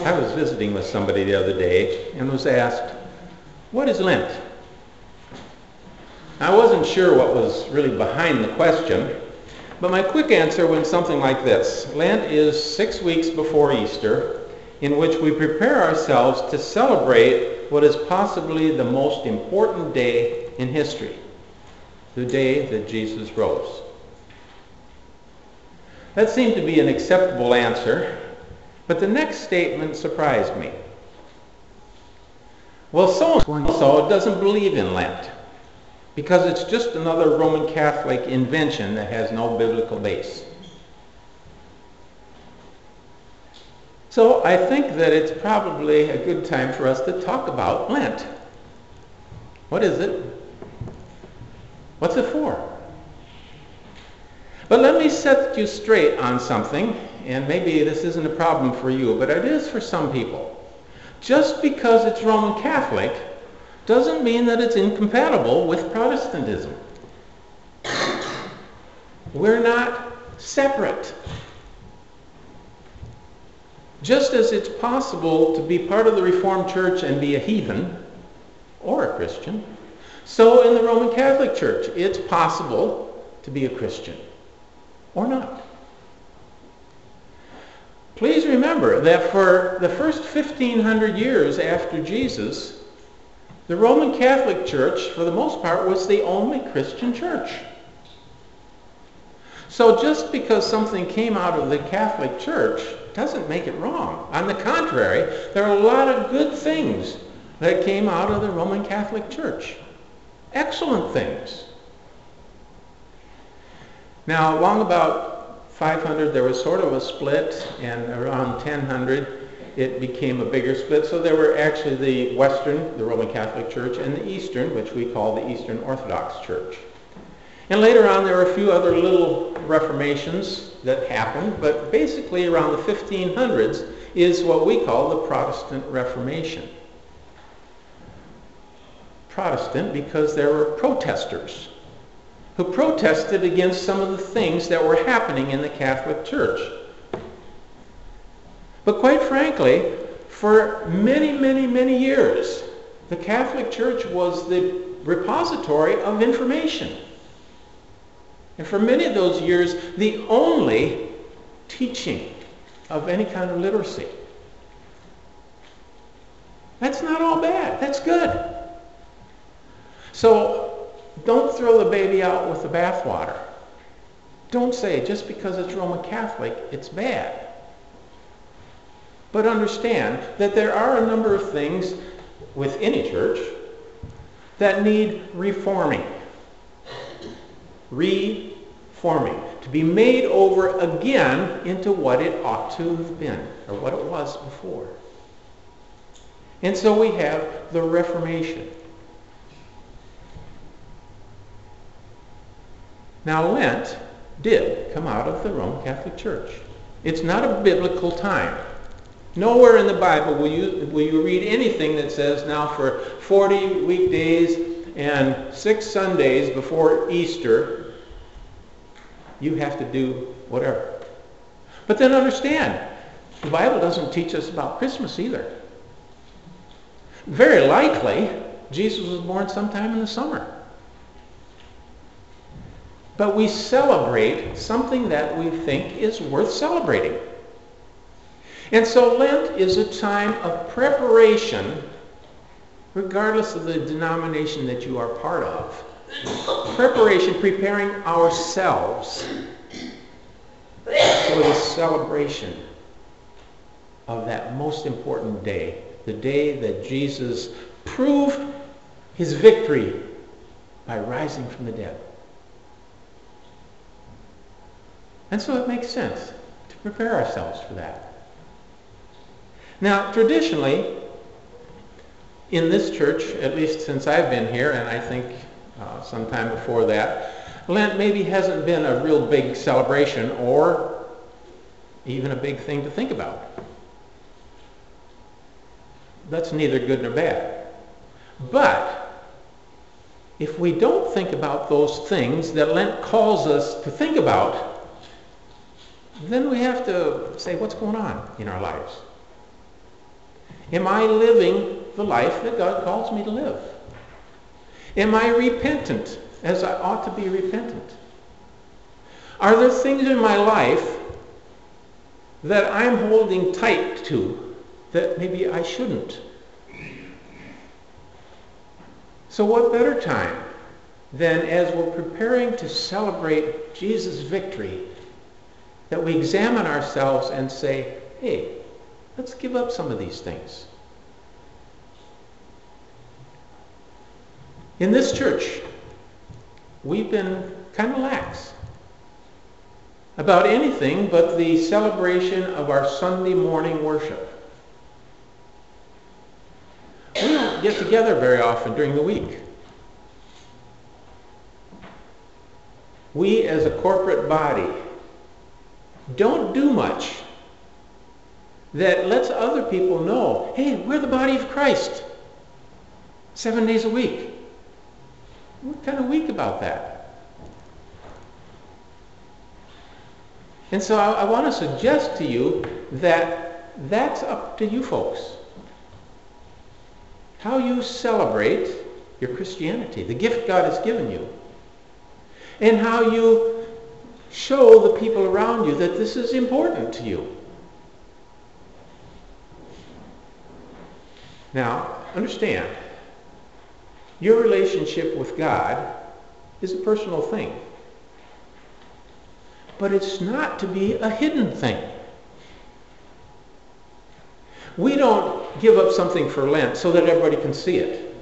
I was visiting with somebody the other day and was asked, "What is Lent?" I wasn't sure what was really behind the question, but my quick answer went something like this. Lent is 6 weeks before Easter, in which we prepare ourselves to celebrate what is possibly the most important day in history, the day that Jesus rose. That seemed to be an acceptable answer, but the next statement surprised me. Well, so-and-so doesn't believe in Lent, because it's just another Roman Catholic invention that has no biblical base. So I think that it's probably a good time for us to talk about Lent. What is it? What's it for? But let me set you straight on something, and maybe this isn't a problem for you, but it is for some people. Just because it's Roman Catholic doesn't mean that it's incompatible with Protestantism. We're not separate. Just as it's possible to be part of the Reformed Church and be a heathen or a Christian, so in the Roman Catholic Church it's possible to be a Christian or not. Please remember that for the first 1,500 years after Jesus, the Roman Catholic Church, for the most part, was the only Christian church. So just because something came out of the Catholic Church doesn't make it wrong. On the contrary, there are a lot of good things that came out of the Roman Catholic Church. Excellent things. Now, along about 500, there was sort of a split, and around 1000, it became a bigger split. So there were actually the Western, the Roman Catholic Church, and the Eastern, which we call the Eastern Orthodox Church. And later on, there were a few other little reformations that happened, but basically around the 1500s is what we call the Protestant Reformation. Protestant because there were protesters who protested against some of the things that were happening in the Catholic Church. But quite frankly, for many, many, many years, the Catholic Church was the repository of information. And for many of those years, the only teaching of any kind of literacy. That's not all bad. That's good. So don't throw the baby out with the bathwater. Don't say just because it's Roman Catholic, it's bad. But understand that there are a number of things with any church that need reforming. Reforming. To be made over again into what it ought to have been, or what it was before. And so we have the Reformation. Now, Lent did come out of the Roman Catholic Church. It's not a biblical time. Nowhere in the Bible will you read anything that says now for 40 weekdays and 6 Sundays before Easter, you have to do whatever. But then understand, the Bible doesn't teach us about Christmas either. Very likely, Jesus was born sometime in the summer. But we celebrate something that we think is worth celebrating. And so Lent is a time of preparation, regardless of the denomination that you are part of. Preparation, preparing ourselves for the celebration of that most important day, the day that Jesus proved his victory by rising from the dead. And so it makes sense to prepare ourselves for that. Now, traditionally, in this church, at least since I've been here, and I think sometime before that, Lent maybe hasn't been a real big celebration or even a big thing to think about. That's neither good nor bad. But if we don't think about those things that Lent calls us to think about, then we have to say, what's going on in our lives? Am I living the life that God calls me to live? Am I repentant as I ought to be repentant? Are there things in my life that I'm holding tight to that maybe I shouldn't? So what better time than as we're preparing to celebrate Jesus' victory that we examine ourselves and say, hey, let's give up some of these things. In this church, we've been kind of lax about anything but the celebration of our Sunday morning worship. We don't get together very often during the week. We as a corporate body don't do much that lets other people know, hey, we're the body of Christ 7 days a week. We're kind of weak about that. And so I want to suggest to you that that's up to you folks. How you celebrate your Christianity, the gift God has given you, and how you show the people around you that this is important to you. Now, understand, your relationship with God is a personal thing. But it's not to be a hidden thing. We don't give up something for Lent so that everybody can see it.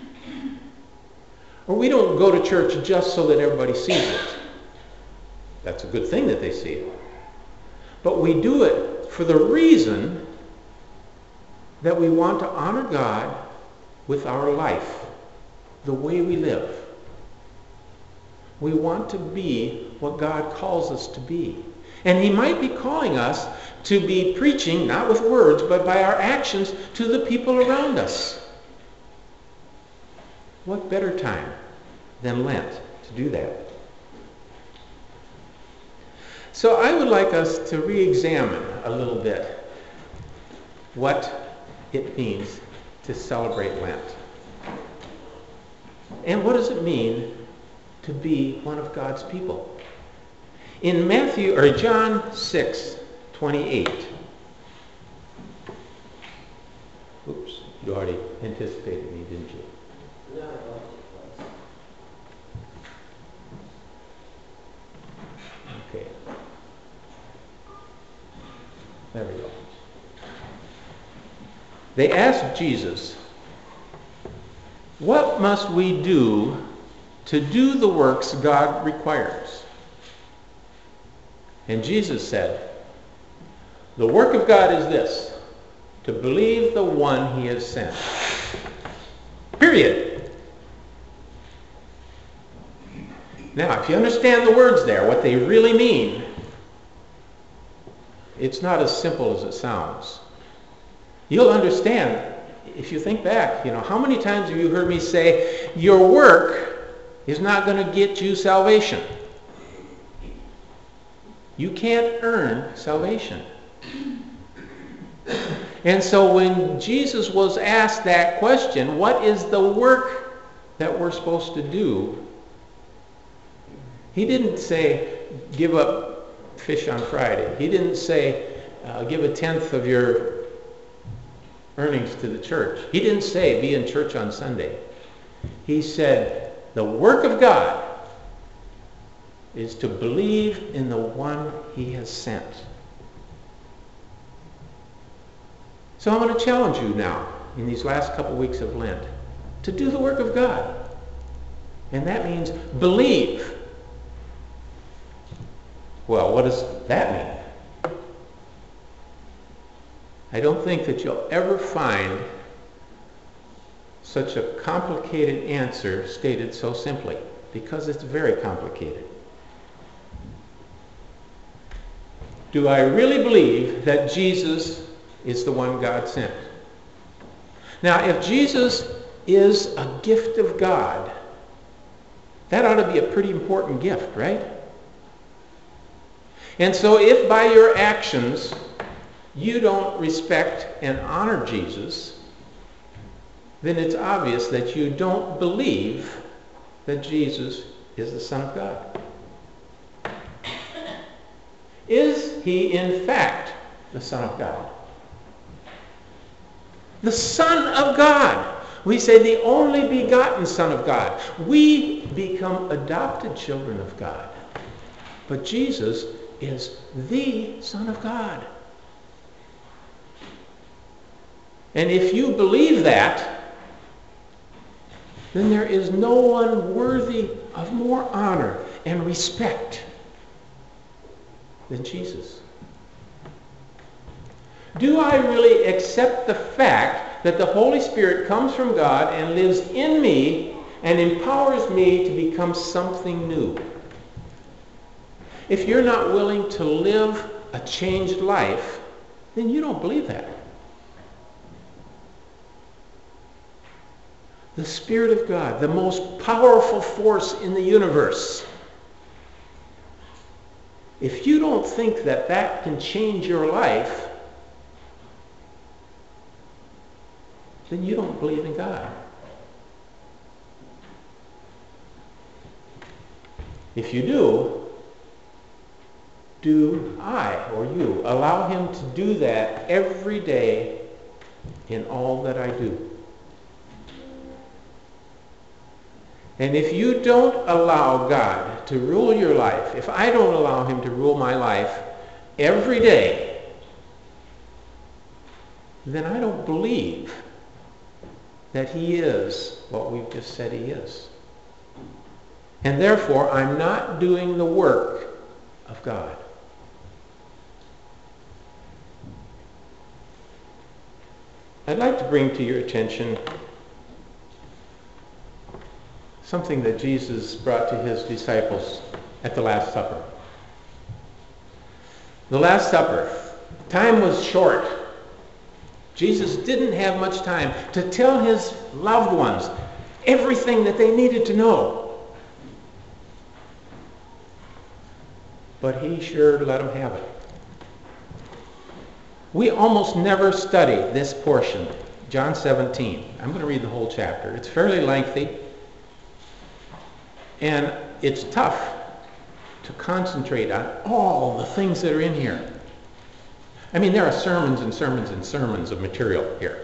Or we don't go to church just so that everybody sees it. That's a good thing that they see it. But we do it for the reason that we want to honor God with our life, the way we live. We want to be what God calls us to be. And he might be calling us to be preaching, not with words, but by our actions to the people around us. What better time than Lent to do that? So I would like us to re-examine a little bit what it means to celebrate Lent. And what does it mean to be one of God's people? In John 6:28. Oops, you already anticipated me, didn't you? No. Okay. There we go. They asked Jesus, "What must we do to do the works God requires?" And Jesus said, "The work of God is this, to believe the one he has sent." Period. Now, if you understand the words there, what they really mean, it's not as simple as it sounds. You'll understand, if you think back, how many times have you heard me say, your work is not going to get you salvation. You can't earn salvation. And so when Jesus was asked that question, what is the work that we're supposed to do? He didn't say, give up fish on Friday. He didn't say, give 1/10 of your earnings to the church. He didn't say, be in church on Sunday. He said, the work of God is to believe in the one he has sent. So I'm going to challenge you now, in these last couple weeks of Lent, to do the work of God. And that means believe. Well, what does that mean? I don't think that you'll ever find such a complicated answer stated so simply, because it's very complicated. Do I really believe that Jesus is the one God sent? Now, if Jesus is a gift of God, that ought to be a pretty important gift, right? And so if by your actions you don't respect and honor Jesus, then it's obvious that you don't believe that Jesus is the Son of God. Is he in fact the Son of God? The Son of God. We say the only begotten Son of God. We become adopted children of God. But Jesus is the Son of God. And if you believe that, then there is no one worthy of more honor and respect than Jesus. Do I really accept the fact that the Holy Spirit comes from God and lives in me and empowers me to become something new? If you're not willing to live a changed life, then you don't believe that. The Spirit of God, the most powerful force in the universe. If you don't think that that can change your life, then you don't believe in God. If you do I or you allow him to do that every day in all that I do? And if you don't allow God to rule your life, if I don't allow him to rule my life every day, then I don't believe that he is what we've just said he is. And therefore, I'm not doing the work of God. I'd like to bring to your attention something that Jesus brought to his disciples at the Last Supper. The Last Supper. Time was short. Jesus didn't have much time to tell his loved ones everything that they needed to know. But he sure let them have it. We almost never study this portion, John 17. I'm going to read the whole chapter. It's fairly lengthy. And it's tough to concentrate on all the things that are in here. I mean, there are sermons and sermons and sermons of material here.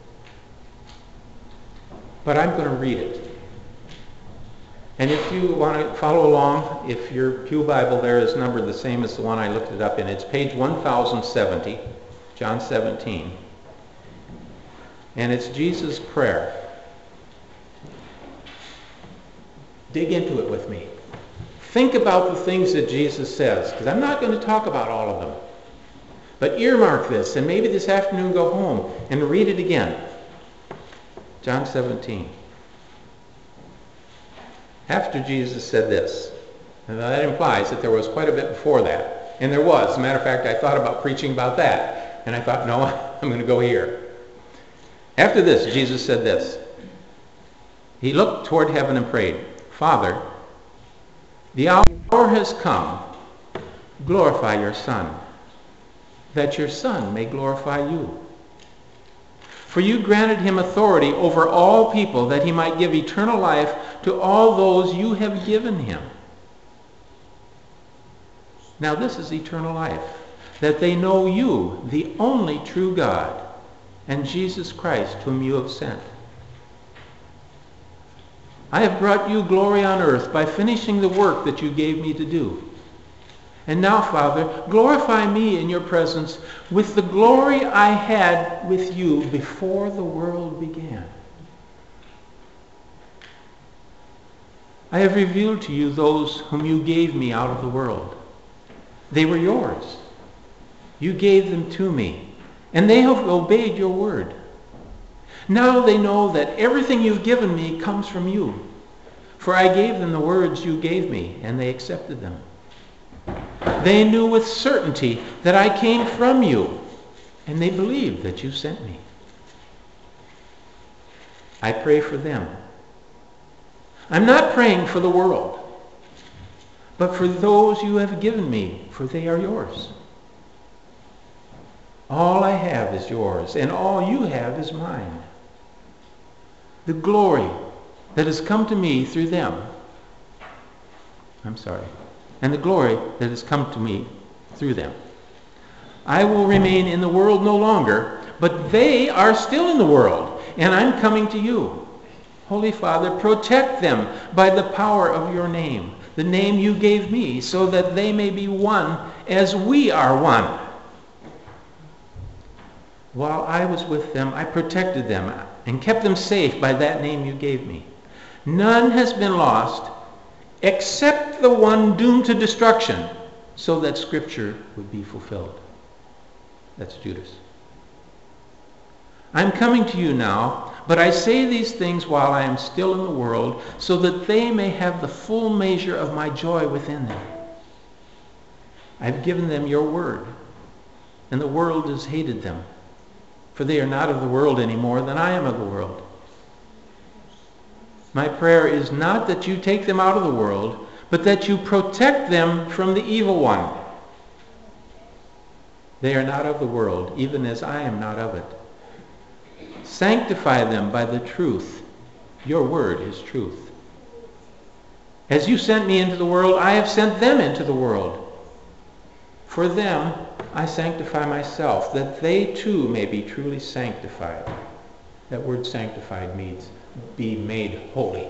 But I'm going to read it. And if you want to follow along, if your Pew Bible there is numbered the same as the one I looked it up in, it's page 1070, John 17. And it's Jesus' prayer. Dig into it with me. Think about the things that Jesus says, because I'm not going to talk about all of them. But earmark this, and maybe this afternoon go home and read it again. John 17. After Jesus said this, and that implies that there was quite a bit before that. And there was. As a matter of fact, I thought about preaching about that. And I thought, no, I'm going to go here. After this, Jesus said this. He looked toward heaven and prayed, Father, the hour has come. Glorify your Son, that your Son may glorify you. For you granted him authority over all people, that he might give eternal life to all those you have given him. Now this is eternal life, that they know you, the only true God, and Jesus Christ, whom you have sent. I have brought you glory on earth by finishing the work that you gave me to do. And now, Father, glorify me in your presence with the glory I had with you before the world began. I have revealed to you those whom you gave me out of the world. They were yours. You gave them to me, and they have obeyed your word. Now they know that everything you've given me comes from you. For I gave them the words you gave me, and they accepted them. They knew with certainty that I came from you, and they believed that you sent me. I pray for them. I'm not praying for the world, but for those you have given me, for they are yours. All I have is yours, and all you have is mine. The glory that has come to me through them, and the glory that has come to me through them. I will remain in the world no longer, but they are still in the world, and I'm coming to you. Holy Father, protect them by the power of your name, the name you gave me, so that they may be one as we are one. While I was with them, I protected them and kept them safe by that name you gave me. None has been lost except the one doomed to destruction, so that Scripture would be fulfilled. That's Judas. I'm coming to you now, but I say these things while I am still in the world, so that they may have the full measure of my joy within them. I've given them your word, and the world has hated them, for they are not of the world any more than I am of the world. My prayer is not that you take them out of the world, but that you protect them from the evil one. They are not of the world, even as I am not of it. Sanctify them by the truth. Your word is truth. As you sent me into the world, I have sent them into the world. For them I sanctify myself, that they too may be truly sanctified. That word sanctified means be made holy.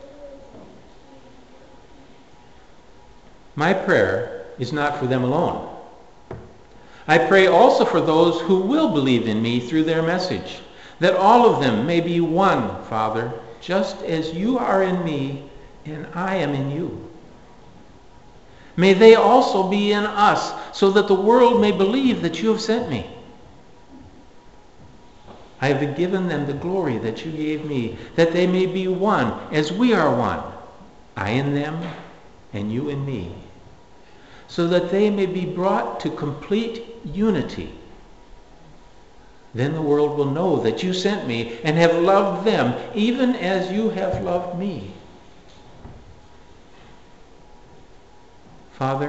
My prayer is not for them alone. I pray also for those who will believe in me through their message, that all of them may be one, Father, just as you are in me and I am in you. May they also be in us, so that the world may believe that you have sent me. I have given them the glory that you gave me, that they may be one as we are one, I in them and you in me, so that they may be brought to complete unity. Then the world will know that you sent me and have loved them, even as you have loved me. Father,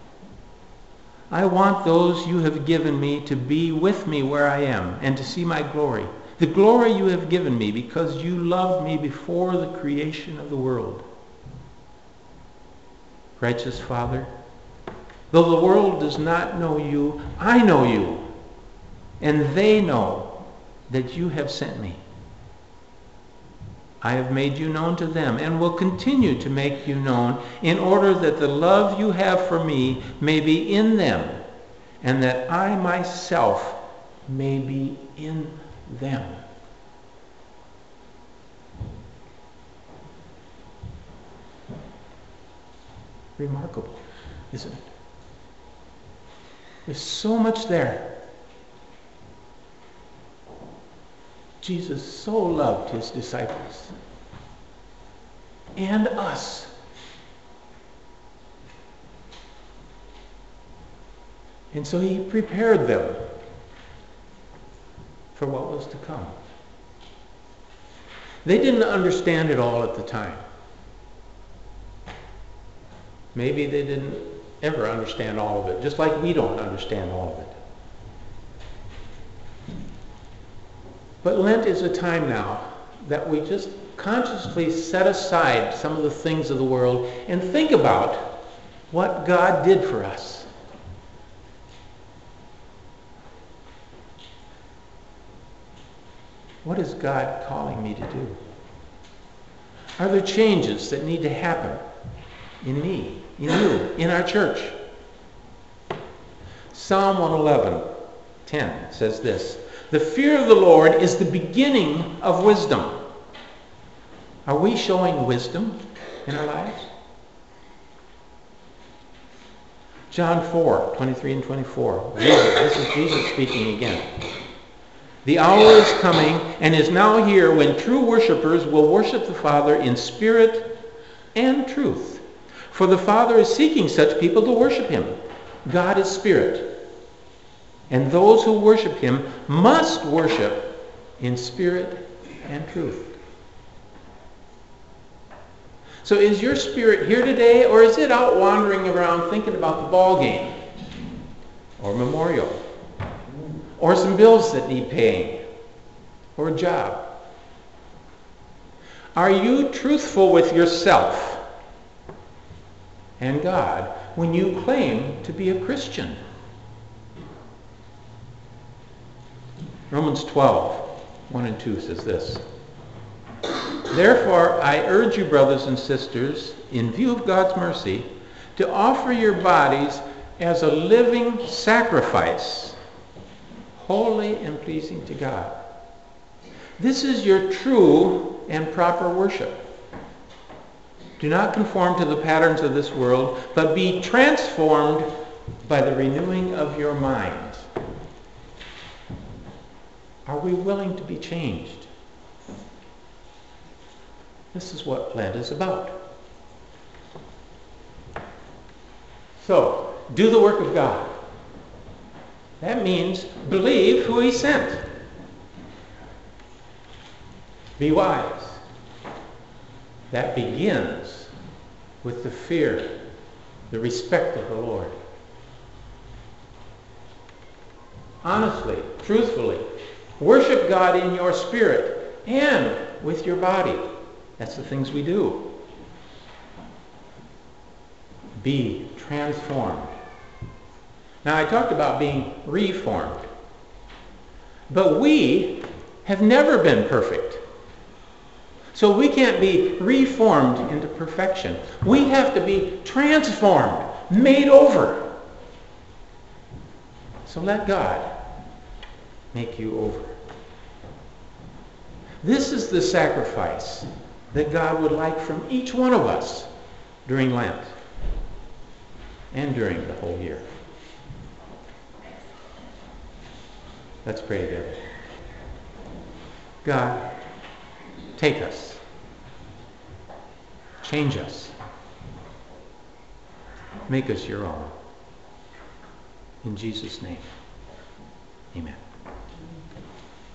I want those you have given me to be with me where I am and to see my glory, the glory you have given me because you loved me before the creation of the world. Righteous Father, though the world does not know you, I know you, and they know that you have sent me. I have made you known to them and will continue to make you known in order that the love you have for me may be in them and that I myself may be in them. Remarkable, isn't it? There's so much there. Jesus so loved his disciples and us. And so he prepared them for what was to come. They didn't understand it all at the time. Maybe they didn't ever understand all of it, just like we don't understand all of it. But Lent is a time now that we just consciously set aside some of the things of the world and think about what God did for us. What is God calling me to do? Are there changes that need to happen in me, in you, in our church? Psalm 111:10 says this: "The fear of the Lord is the beginning of wisdom." Are we showing wisdom in our lives? John 4:23 and 24. This is Jesus speaking again. "The hour is coming and is now here when true worshipers will worship the Father in spirit and truth. For the Father is seeking such people to worship him. God is spirit, and those who worship him must worship in spirit and truth." So is your spirit here today, or is it out wandering around thinking about the ball game or memorial or some bills that need paying, or a job? Are you truthful with yourself and God when you claim to be a Christian? Romans 12:1 and 2 says this. Therefore, I urge you, brothers and sisters, in view of God's mercy, to offer your bodies as a living sacrifice, holy and pleasing to God. This is your true and proper worship. Do not conform to the patterns of this world, but be transformed by the renewing of your mind. Are we willing to be changed? This is what Lent is about. So, do the work of God. That means believe who he sent. Be wise. That begins with the fear, the respect of the Lord. Honestly, truthfully, worship God in your spirit and with your body. That's the things we do. Be transformed. Now, I talked about being reformed. But we have never been perfect. So we can't be reformed into perfection. We have to be transformed, made over. So let God make you over. This is the sacrifice that God would like from each one of us during Lent and during the whole year. Let's pray together. God, take us. Change us. Make us your own. In Jesus' name, amen.